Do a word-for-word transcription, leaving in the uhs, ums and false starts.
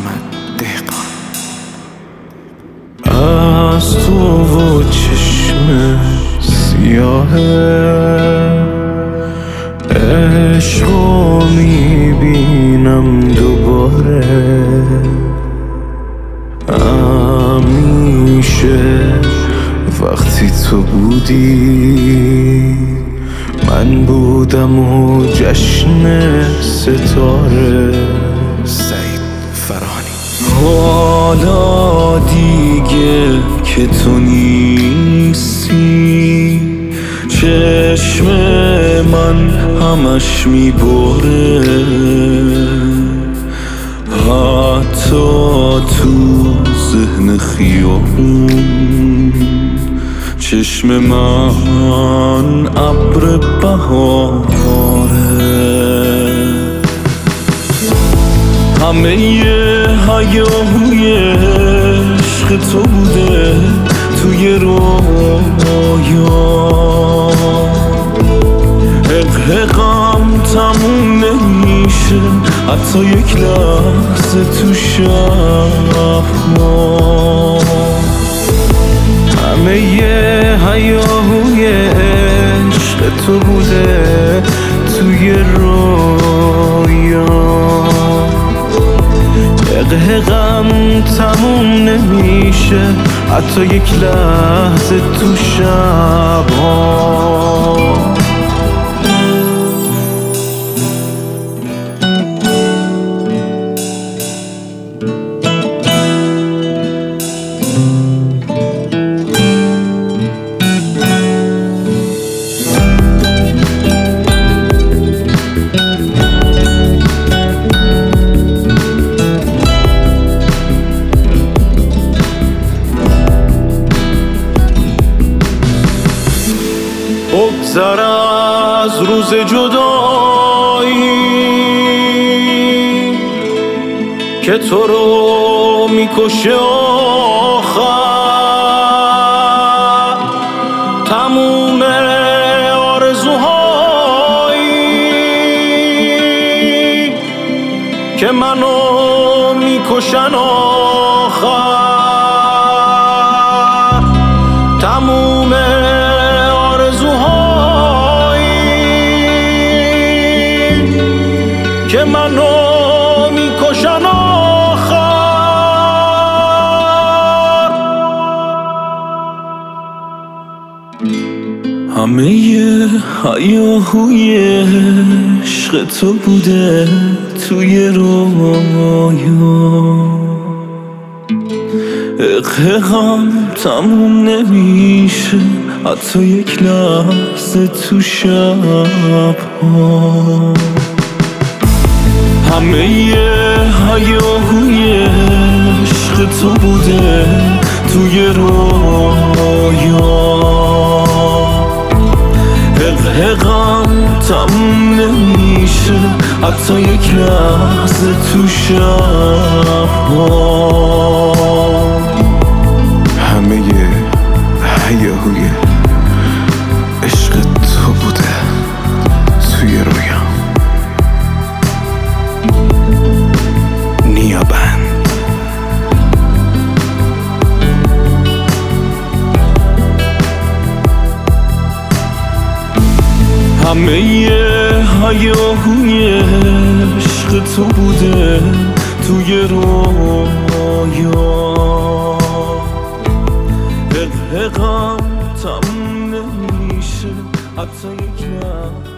محمد دهقان. از تو و چشم سیاه عشقو میبینم دوباره، همیشه وقتی تو بودی من بودم و جشن ستاره. سعید فرانی. حالا دیگه که تو نیستی چشم من همش میبره، حتی تو ذهن خیابون چشم من ابر بهاره. همه هیاهوی عشق تو بوده توی رویا، حقم تموم نمیشه حتی یک لحظه تو شب‌ها. همه هیاهوی عشق تو بوده توی رویا، حقم تموم نمیشه حتی یک لحظه تو شب‌ها. بگذر از روز جدایی که تو رو میکشه آخر، تموم آرزوهایی که منو میکشن آخر، تموم که منو میکشن آخر. همه هیاهوی عشق تو بوده توی رویا، حقم تموم نمیشه حتی یک لحظه تو شب‌ها. همه هیاهوی عشق تو بوده توی رویا، حقم تموم نمیشه حتی یک لحظه تو شب‌ها. همه هیاهوی عشق تو بوده توی رویا. نیابند. همه هیاهوی عشق تو بوده توی رویا، حقم تموم نمیشه حتی یک